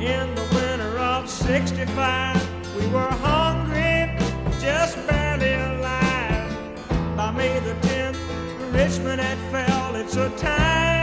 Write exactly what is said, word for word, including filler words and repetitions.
In the winter of sixty-five, we were hungry, just barely alive. By May the tenth, Richmond had fell. It's a time